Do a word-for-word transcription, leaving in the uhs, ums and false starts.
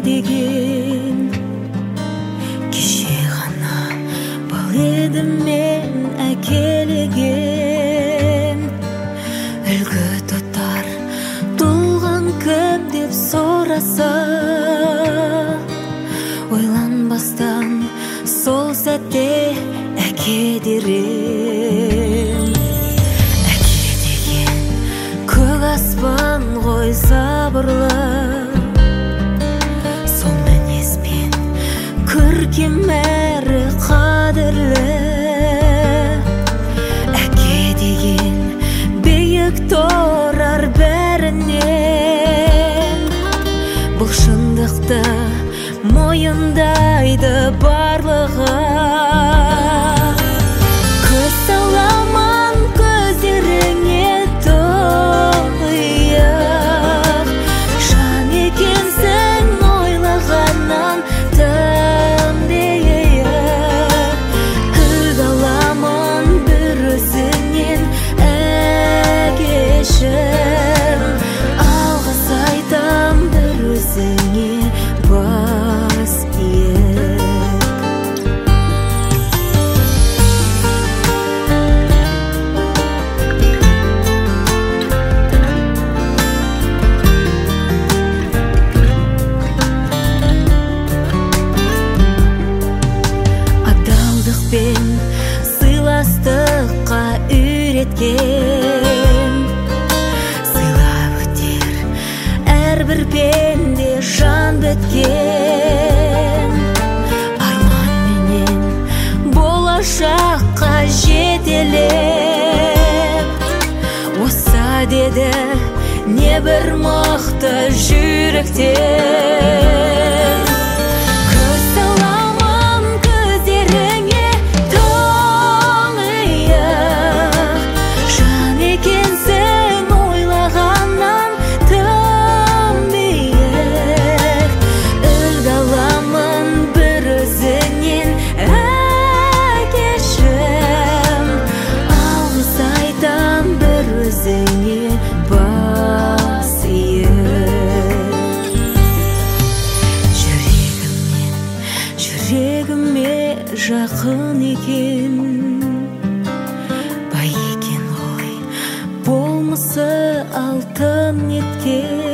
деген кеше ғана бұл едім мен әкелеген. Үлгі тұтар туған кім деп сұраса, ойланбастан сол сәтте әке дерем. Әке деген көк аспан ғой сабырлы, сол мінезбен көркем әрі қадірлі. Әке деген биік тұрар бәрінен, бұл шындықты мойындайды барлығы. Көз саламан көздеріңе тұйық, жан екенсің ойлағаннан тым биік. Үлгі аламын бір өзіңнен әкешім, алғыс айтам бір өзіңе бас иіп. Адалдықпен сыйластыққа үйреткен, сыйлап өтер әрбір пенде жан біткен. Арманменен болашаққа жетелеп, оса деді небір мықты жүректен. Көз саламын көздеріңе тұңғиық, жан екенсің ойлағаннан тым биік. Үлгі аламын бір өзіңнен әкешім, алғыс айтам бір өзіңе бас иіп. Жүрегімнен жүрегіме жақын екен, бай екен ғой болмысы алтын еткен.